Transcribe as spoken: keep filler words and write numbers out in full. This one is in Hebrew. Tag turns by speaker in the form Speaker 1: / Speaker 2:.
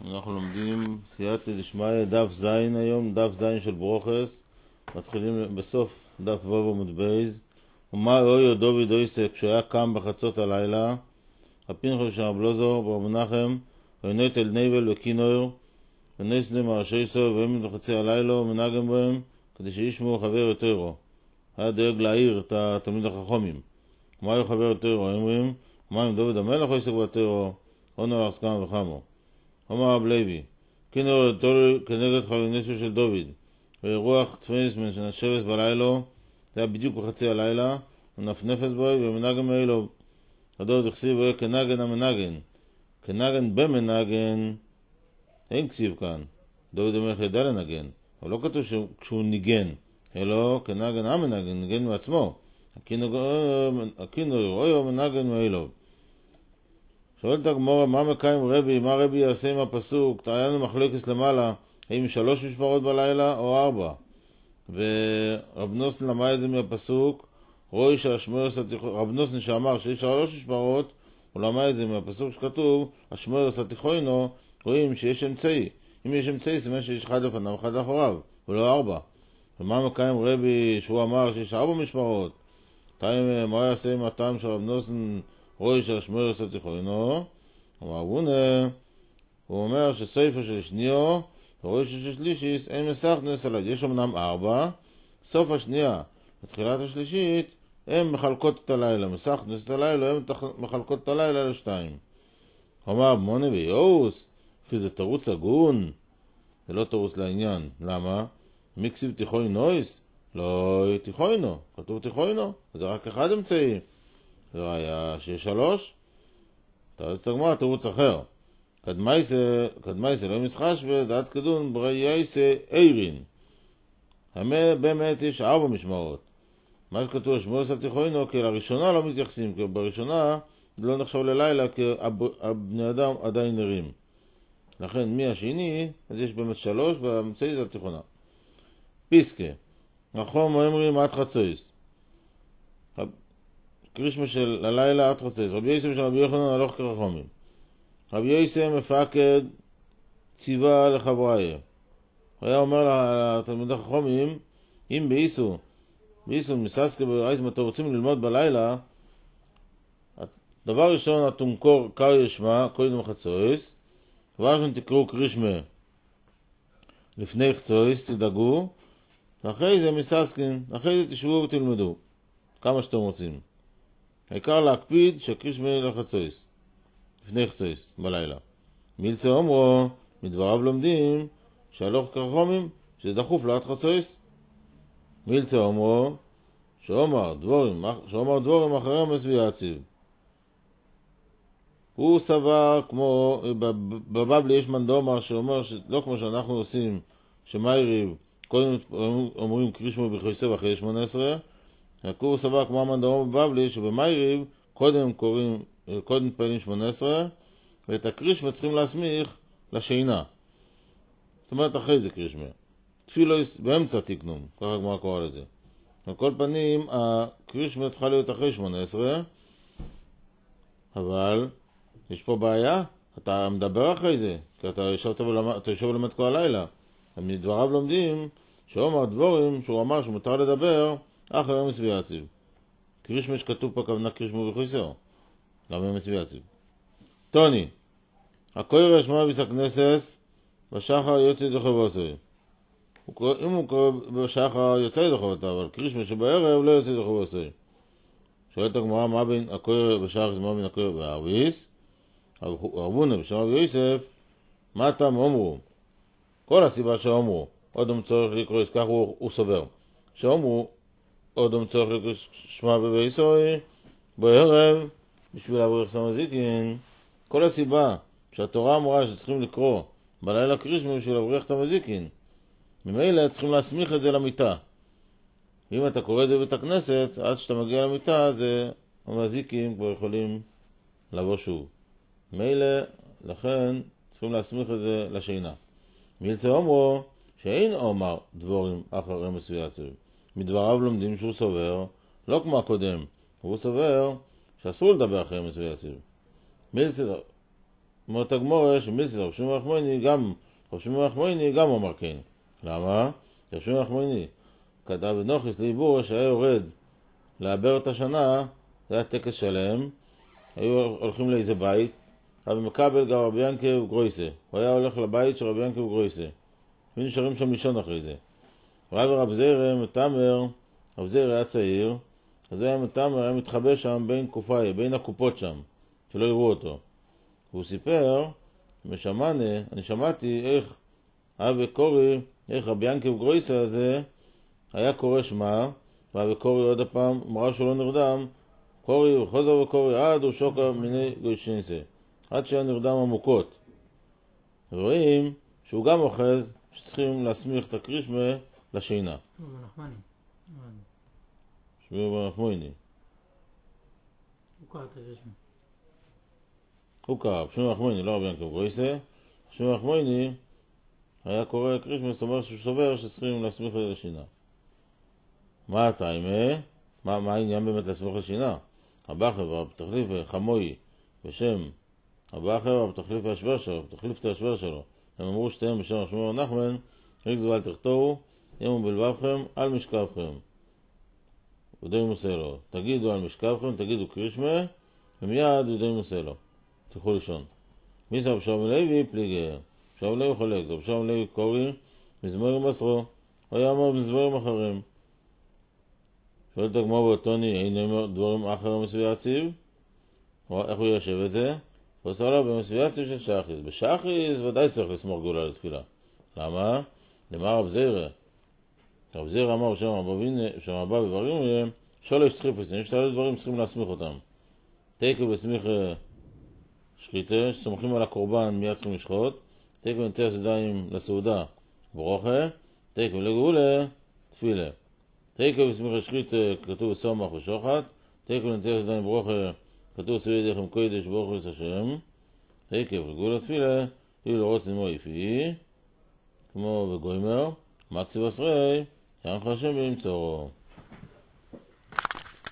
Speaker 1: אנחנו לומדים סייעתא דשמיא דף זין היום, דף זין של ברוכס, מתחילים בסוף דף ו' עמוד בייז. ומה אויו דוד אויסק כשהיה קם בחצות הלילה, הפנחס של רב אלעזר ורב מנחם, וינית אל ניבל וקינור, ונס להם הרשייסו, והם בחצי הלילה ומנהגם בהם, כדי שישמעו חבר יותר. היה דואג להעיר את התלמיד החכמים. ומה היו חבר יותר? אומרים, ומה אם דוד המלך אויסק ביותר, עונו לך כמה וכמה. אמר רב לוי, כינור לתור כנגד חלונסו של דוד, ורוח תפס מנשבס בלילה, זה היה בדיוק בחצי הלילה, ונפנפס בו, ומנגן מאילו. הדוד הכסיב בו כנגן המנגן, כנגן במנגן, אין כסיב כאן. דוד המלך ידע לנגן, אבל לא כתוב כשהוא ניגן, אלא כנגן המנגן, ניגן מעצמו. הכינור רואה מנגן מאילו. שואלת הגמרא, מה מקיים רבי, מה רבי יעשה עם הפסוק? היה לנו מחלוקת למעלה, האם שלוש משמרות בלילה או ארבע? ורב נוסן למד את זה מהפסוק, רואי שהשמורס התיכון, רב נוסן שאמר שיש שלוש משמרות, הוא למד את זה מהפסוק שכתוב, השמורס התיכונו, רואים שיש אמצעי. אם יש אמצעי, סימן שיש אחד לפניו, אחד לאחוריו, ולא ארבע. ומה מקיים רבי שהוא אמר שיש ארבע משמרות? תאם, מה יעשה עם הטעם של רב נוסן, רואי של השמורס התיכונו? אמר אבונה, הוא אומר שסופו של שניו, ורואי של שלישיס, אין מסך נס עליו. יש אמנם ארבע, סוף השנייה, בתחילת השלישית, הם מחלקות את הלילה, מסך נס את הלילה, הם מחלקות את הלילה לשתיים. אמר מונה ויוס, כי זה תירוץ הגון, זה לא תירוץ לעניין. למה? מיקסיב תיכוי נויס? לא תיכוינו, כתוב תיכוינו, זה רק אחד אמצעי. זה היה שיש שלוש, תירוץ הגמרא, תירוץ אחר. קדמייסה, קדמייסה לא מסחש ודעת קדון ברייסה אירין. באמת יש ארבע משמרות. מה שכתוב שמורס התיכונו, כי לראשונה לא מתייחסים, כי בראשונה לא נחשב ללילה, כי הבני אדם עדיין נראים. לכן מי השני, אז יש באמת שלוש, והמצאי זה התיכונה. פיסקה, נכון אומרים עד חצויס. קרישמה של הלילה עד חצויס. רבי יוסף של רבי יוחנן הלוך כרחומים. רבי יוסף מפקד ציווה לחבריה. הוא היה אומר לתלמיד החכמים, אם באיסו, באיסו מססקה באיזם אתם רוצים ללמוד בלילה, דבר ראשון אתם קר ישמע, קודם חצויס, דבר ראשון תקראו קרישמה לפני חצויס, תדאגו, ואחרי זה מססקין, אחרי זה תשבו ותלמדו, כמה שאתם רוצים. העיקר להקפיד שקרישמה לחצויס. לפני חצויס, בלילה. מילצה אומרו, מדבריו לומדים, שהלוך כרחומים, שזה דחוף לעד חצויס. מילצה אומרו, שאומר דבורים, שאומר דבורים אחריהם מסביע הציב. הוא סבר, כמו, בבבלי יש מנדומר שאומר, שלא כמו שאנחנו עושים, שמייריב, קודם אומרים קרישמו בחויסה ואחרי שמונה עשרה, הוא סבר כמו המנדומר בבבלי, שבמייריב, קודם קוראים, קודם פעלים שמונה עשרה, ואת הקרישמה צריכים להסמיך לשינה. זאת אומרת, אחרי זה קרישמה. תפילו באמצע תקנום, ככה כמו קורא לזה. על כל פנים, הקרישמה צריכה להיות אחרי שמונה עשרה, אבל יש פה בעיה, אתה מדבר אחרי זה, כי אתה יושב ולמד כל הלילה. מדבריו לומדים שאומר דבורים, שהוא אמר שמותר לדבר, אחרי מסביע הציב. קרישמה שכתוב פה כוונה קרישמה בחויסר. למה הם מצביע הציב? טוני, הקורא שמוע ביס הכנסת, בשחר יוצא ידי חובתו. אם הוא קורא בשחר יוצא ידי חובתו, אבל קרישמה שבערב לא יוצא ידי חובתו. שואלת הגמרא, מה בין הקורא בשחר, מה בין הקורא בערביס? ארבונה בשם רבי יוסף, מה אתם אומרו? כל הסיבה שאומרו, אודם צורך לקרוא, כך הוא, הוא סובר. שאומרו, אודם צורך לקרוא שמע בביסוי, בערב, בשביל אברך סמזיקין. כל הסיבה שהתורה אמרה שצריכים לקרוא בלילה קרישמה בשביל אברך את המזיקין, ממילא צריכים להסמיך את זה למיטה. ואם אתה קורא את זה בבית הכנסת, עד שאתה מגיע למיטה, זה המזיקים כבר יכולים לבוא שוב. ממילא, לכן, צריכים להסמיך את זה לשינה. מילצה אומרו, שאין אומר דבורים אחרי מסביע הציב. מדבריו לומדים שהוא סובר, לא כמו הקודם, הוא סובר שאסור לדבר אחרי מסביע הציב. מילצה, אומרת הגמורה שמיסי רב שמעון רחמייני גם, רב שמעון רחמייני גם אומר כן. למה? רב שמעון רחמייני כתב בנוחס לעיבור שהיה יורד לעבר את השנה, זה היה טקס שלם, היו הולכים לאיזה בית, רבי מקבל גם רבי ינקב גרויסה, הוא היה הולך לבית של רבי ינקב גרויסה, ונשארים שם לישון אחרי זה. רב רב זירא מתאמר, רב זירא היה צעיר, אז הוא היה מתאמר, היה מתחבא שם בין קופאי, בין הקופות שם, שלא יראו אותו. והוא סיפר, משמענה, אני שמעתי איך אבי קורי, איך רבי ינקב גרויסה הזה, היה קורא שמה, ואבי קורי עוד הפעם, מראה שהוא לא נרדם, קורי וחוזר וקורי עד הוא שוקה מיני גוישינסה, עד שהיה נרדם עמוקות. ורואים שהוא גם אוחז שצריכים להסמיך את הקרישמה לשינה. שביר ברחמייני.
Speaker 2: הוא קרא את הקרישמה.
Speaker 1: הוא קרא, שביר ברחמייני, לא רבי ינקב גרויסה. שביר ברחמייני היה קורא קרישמה, זאת אומרת שהוא סובר שצריכים להסמיך לשינה. מה הטיימה? מה, מה העניין באמת להסמיך לשינה? הבחר והתחליף חמוי בשם הבחר והתחליף והשבר שלו, תחליף את השבר שלו. הם אמרו שתיהם בשם רב שמעון נחמן, ריגזו ואל תכתבו, ימו בלבבכם על משכבכם. ודאי מוסה לו. תגידו על משכבכם, תגידו קרישמה, ומיד ודאי מוסה לו. תלכו לישון. מי זה אבשלום לוי? פליגר. אבשלום לוי חולק, זה אבשלום לוי קורי, מזמורים מסרו, הוא היה אמר מזמורים אחרים. שואלת הגמרא באותוני, אין אומר דברים אחרים מסביע ציב? איך הוא יושב את זה? הוא עושה לו במסביע ציב של שחיס. בשחיס ודאי צריך לסמוך גאולה לתפילה. למה? למה רב זירא? רב זירא אמר שם הבא בברים, שולש צריפס, יש תלו דברים צריכים להסמיך אותם. תקו בסמיך שחיתה, שסומכים על הקורבן מיד צריכים לשחוט, תקו נטס ידיים לסעודה ברוכה, תקו לגאולה תפילה. תקו בסמיך השחית כתוב בסומך ושוחט, תקו נטס ידיים ברוכה כתוב סביב ידיכם קודש ברוך הוא השם, תקו לגאולה תפילה, יהיו לרוץ למו יפי, כמו בגוימר, מקסיב עשרי, ינחה השם באמצעו.